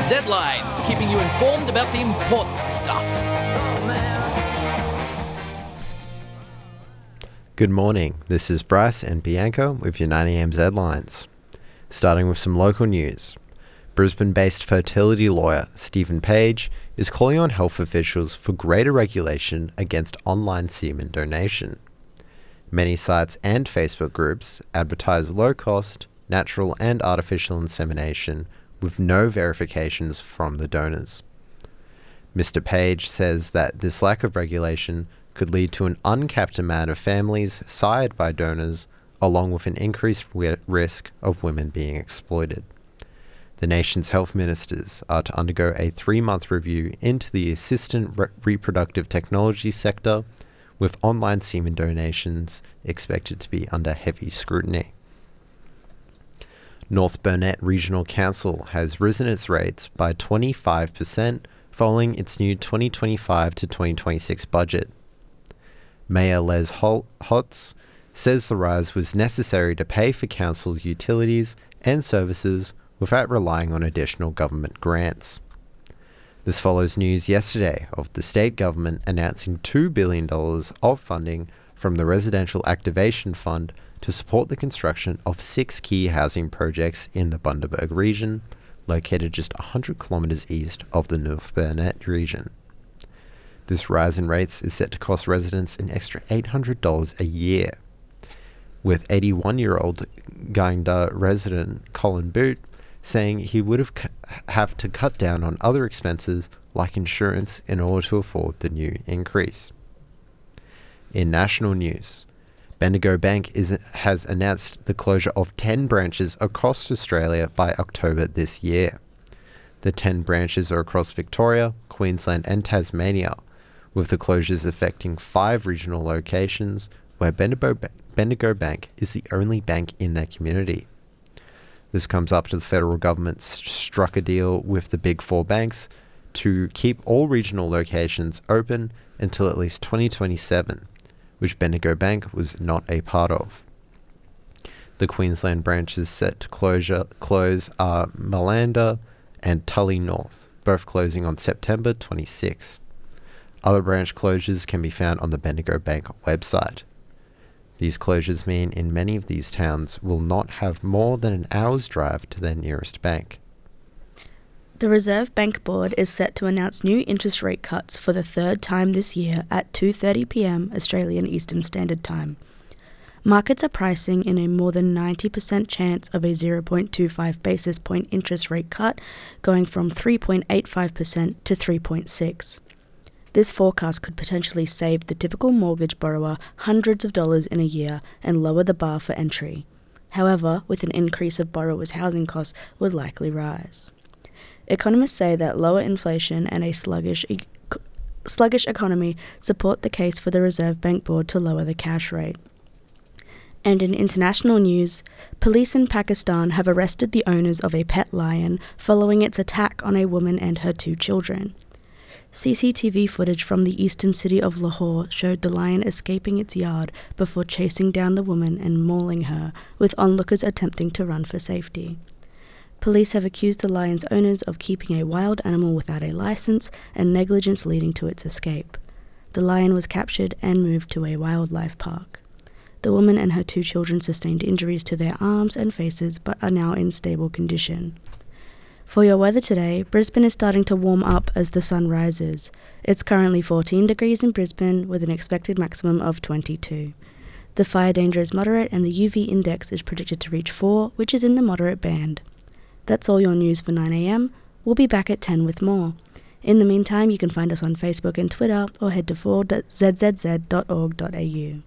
Z-Lines, keeping you informed about the important stuff. Good morning, this is Bryce and Bianca with your 9am Z-Lines. Starting with some local news. Brisbane-based fertility lawyer Stephen Page is calling on health officials for greater regulation against online semen donation. Many sites and Facebook groups advertise low-cost, natural and artificial insemination with no verifications from the donors. Mr. Page says that this lack of regulation could lead to an uncapped amount of families sired by donors, along with an increased risk of women being exploited. The nation's health ministers are to undergo a 3-month review into the assisted reproductive technology sector, with online semen donations expected to be under heavy scrutiny. North Burnett Regional Council has risen its rates by 25% following its new 2025 to 2026 budget. Mayor Les Hotz says the rise was necessary to pay for council's utilities and services without relying on additional government grants. This follows news yesterday of the state government announcing $2 billion of funding from the Residential Activation Fund to support the construction of 6 key housing projects in the Bundaberg region, located just 100 kilometres east of the North Burnett region. This rise in rates is set to cost residents an extra $800 a year, with 81-year-old Gynda resident Colin Boot saying he would have to cut down on other expenses like insurance in order to afford the new increase. In national news, Bendigo Bank has announced the closure of 10 branches across Australia by October this year. The 10 branches are across Victoria, Queensland and Tasmania, with the closures affecting 5 regional locations where Bendigo Bank is the only bank in their community. This comes after the federal government struck a deal with the Big Four banks to keep all regional locations open until at least 2027, which Bendigo Bank was not a part of. The Queensland branches set to close are Malanda and Tully North, both closing on September 26. Other branch closures can be found on the Bendigo Bank website. These closures mean in many of these towns will not have more than an hour's drive to their nearest bank. The Reserve Bank Board is set to announce new interest rate cuts for the 3rd time this year at 2:30 p.m. Australian Eastern Standard Time. Markets are pricing in a more than 90% chance of a 0.25 basis point interest rate cut, going from 3.85% to 3.6%. This forecast could potentially save the typical mortgage borrower hundreds of dollars in a year and lower the bar for entry. However, with an increase of borrowers' housing costs would likely rise. Economists say that lower inflation and a sluggish economy support the case for the Reserve Bank Board to lower the cash rate. And in international news, police in Pakistan have arrested the owners of a pet lion following its attack on a woman and her 2 children. CCTV footage from the eastern city of Lahore showed the lion escaping its yard before chasing down the woman and mauling her, with onlookers attempting to run for safety. Police have accused the lion's owners of keeping a wild animal without a license and negligence leading to its escape. The lion was captured and moved to a wildlife park. The woman and her 2 children sustained injuries to their arms and faces but are now in stable condition. For your weather today, Brisbane is starting to warm up as the sun rises. It's currently 14 degrees in Brisbane with an expected maximum of 22. The fire danger is moderate and the UV index is predicted to reach 4, which is in the moderate band. That's all your news for 9am. We'll be back at 10 with more. In the meantime, you can find us on Facebook and Twitter or head to 4.zzz.org.au.